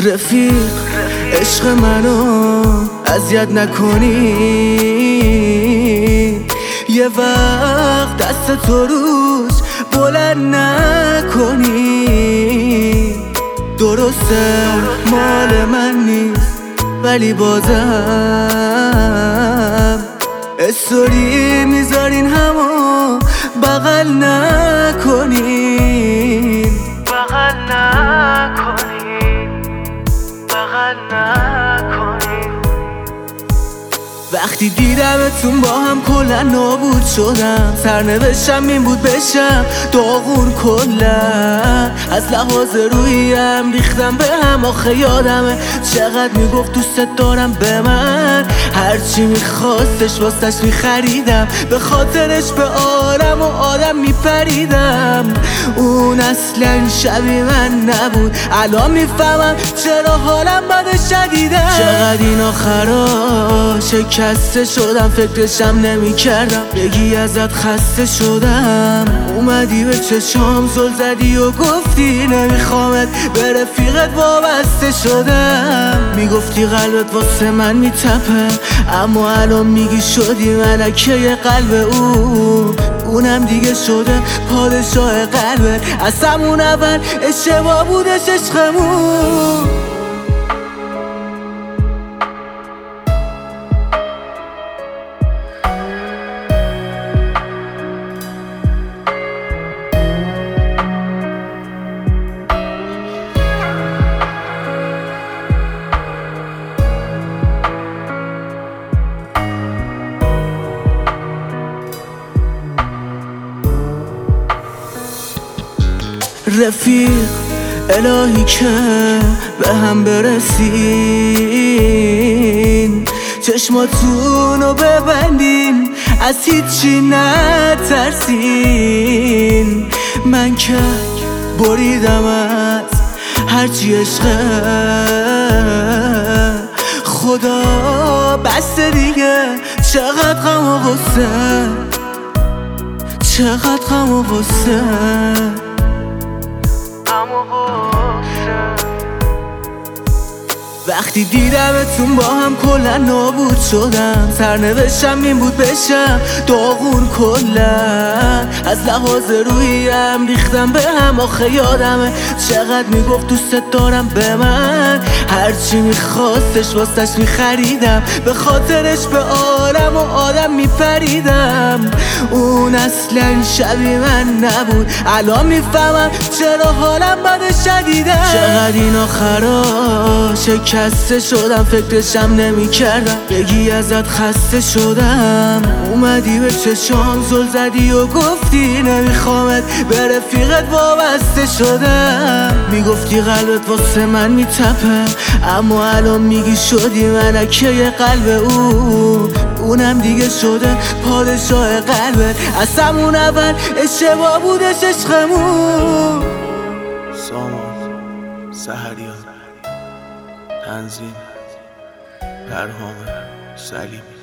رفیق عشق منو اذیت نکنی، یه وقت دست تو روش بلند نکنی. درسته مال من نیست ولی بازم استوری میذارین همو بغل نکنین، بغل نکنین، بغل نکنین. وقتی دیدمتون با هم کلا نابود شدم، سرنوشتم این بود بشم داغون کلا. از لحاظ روحیم ریختم به هم، آخه یادمه چقدر میگفت دوست دارم به من. هرچی میخواستش واسش میخریدم، به خاطرش به عالم و آدم میپریدم. اون اصلا شبیه من نبود، الان میفهمم چرا حالم بده شدیدم. چقدر این آخرا شکسته شدم، فکرشم نمی کردم بگی ازت خسته شدم. اومدی به چشام زل زدی و گفتی نمیخوامت، به رفیقت وابسته شدم. میگفتی قلبت واسه من میتپه، اما الان میگی شدی ملکه قلب اونم دیگه شده پادشاه قلبت. از همون اول اشتباه بودش عشقمون. رفیق الهی که به هم برسین، چشماتونو ببندین از هیچی نترسین. من که بریدم از هرچی عشقه، خدا بسته دیگه. چقدر غم و غصه، چقدر غم و غصه. وقتی دیدمتون با هم کلا نابود شدم، سرنوشتم این بود بشم داغون کلا. از لحاظ روحیم ریختم به هم، آخه یادمه چقدر میگفت دوست دارم به من. هرچی میخواستش واسش میخریدم، به خاطرش به عالم و آدم میپریدم. اون اصلا شبیه من نبود، الان میفهمم چرا حالم بده شدیدم. چقدر این آخرا شکسته شدم، فکرشم نمی کردم بگی ازت خسته شدم. اومدی به چشام زل زدی و گفتی نمیخوامت، به رفیقت وابسته شدم. میگفتی قلبت واسه من میتپه، اما الان میگی شدی ملکه قلب اونم دیگه شده پادشاه قلبت. از همون اول اشتباه بودش عشقمون. سامان سحریان، تنظیم پرهام سلیمی.